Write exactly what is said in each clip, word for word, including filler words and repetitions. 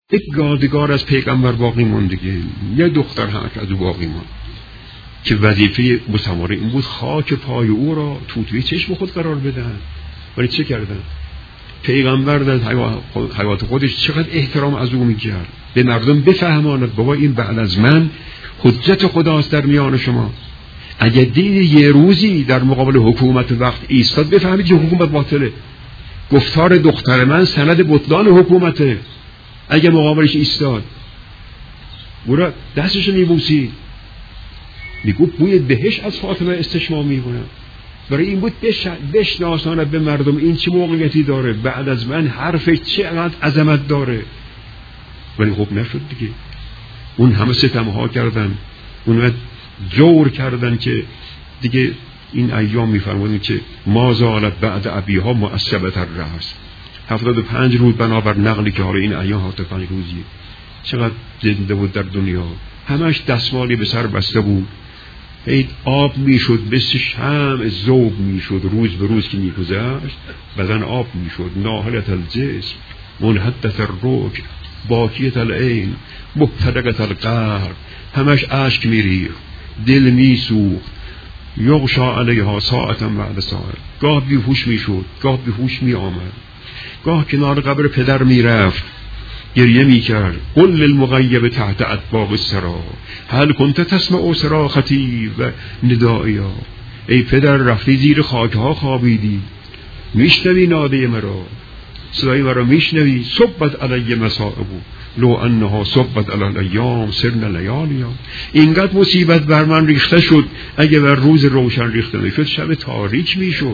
یک یادگار از پیغمبر باقی موندگی، یه دختر هم که از او باقی موند که وظیفه مسامره این بود خاک پای او را توتوی چشم خود قرار بدن. ولی چه کردن؟ پیغمبر در حیات خودش چقدر احترام از او میکرد، به مردم بفهماند بابا این بعد از من حجت خداست در میان شما. اگه دید یه روزی در مقابل حکومت وقت ایستاد بفهمید که حکومت باطله. گفتار دختر من سند بطلان حکومته. اگه مقابلش ایستاد برا دستش میبوسی، میگو بوی بهش از فاطمه استشمام میکنم. برای این بود بشناساند به مردم این چه موقعیتی داره، بعد از من حرفش چقدر عظمت داره. ولی خب نشد دیگه. اون همه ستمها کردن، اون جور کردن که دیگه این ایام میفرمودن که ما زالت بعد ابیها معصبت الرأس. هفتاد و پنج روز بنابر نقلی که حالا این ایام هفتاد و پنج روزیه چقدر زنده بود در دنیا. همش دستمالی به سر بسته بود، هی آب میشد، مثل شمع ذوب میشد. روز به روز که میگذشت بدن آب میشد. ناهلت الجسم منحدت الرکب باکیت العین مبتدقت القلب. همش اشک میریخت، دل میسوخت. یغشا علیها ساعتا بعد ساعت. گاه بیهوش میشد، گاه بیهوش میآمد، گاه کنار قبر پدر میرفت گریه میکرد. قل للمغیب تحت اطباق السرا هل کنت تسمع صراختی و ندائیا. ای پدر رفتی زیر خاکها خوابیدی، میشنوی ناده مرا، صدای مرا میشنوی. صبت علی مصائب لو انها صبت علی الایام سرنا لیالیا. اینقدر مصیبت بر من ریخته شد، اگه بر روز روشن ریخته میشد شب تاریک میشد.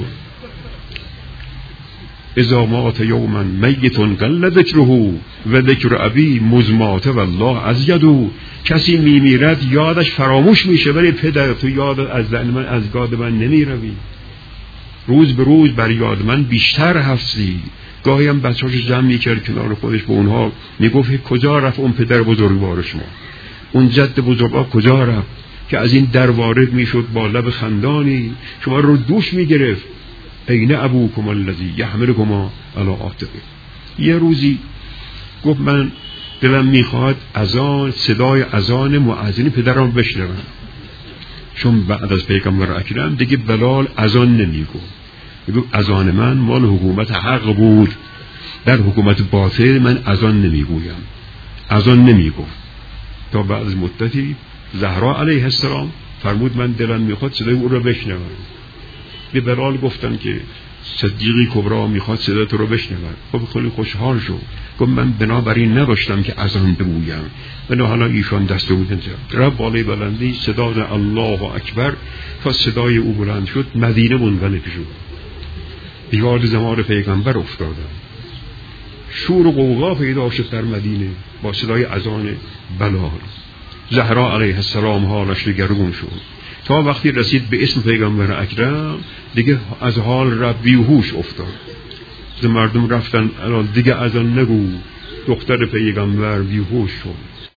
اذا مات یوما میت قل ذکره و ذکر ابی مزمات والله ازیدو. کسی میمیرد یادش فراموش میشه، ولی پدر تو یاد از من از یاد من نمیروی. روز به روز بر یاد من بیشتر هستی. گاهی هم بچه‌هاش جمع میکرد کنار خودش، به اونها میگفت کجا رفت اون پدر بزرگوار شما، اون جد بزرگوار کجا رفت که از این در وارد میشد با لب خندانی شما رو دوش میگرفت. این ابوکم الذی یحملکما علی عاتقه. یه روزی گفت من دلم میخواد اذان، صدای اذان مؤذن پدرم بشنوم، چون بعد از پیغمبر اکرم دیگه بلال اذان نمیگو. میگو اذان من مال حکومت حق بود، در حکومت باطل من اذان نمیگویم. اذان نمیگو تا بعد از مدتی زهرا علیه السلام فرمود من دلم میخواد صدای او رو بشنوم. به بلال گفتن که صدیقی کبرا میخواد صدای تو رو بشنود. خب خیلی خوشحال شد. گفت من بنابراین نداشتم که اذان بگویم، بنا حالا ایشان دست بودن رب بالای بلندی صدای الله اکبر تا صدای او بلند شد مدینه منقلب شد. یاد زمان پیغمبر افتادن، شور و غوغا پیدا شد در مدینه با صدای اذان بلال. زهرا علیه السلام حالش دگرگون شد تا وقتی رسید به اسم پیغمبر اکرم دیگه از حال رب بیهوش افتاد. مردم رفتن دیگه اذان نگو، دختر پیغمبر بیهوش شد.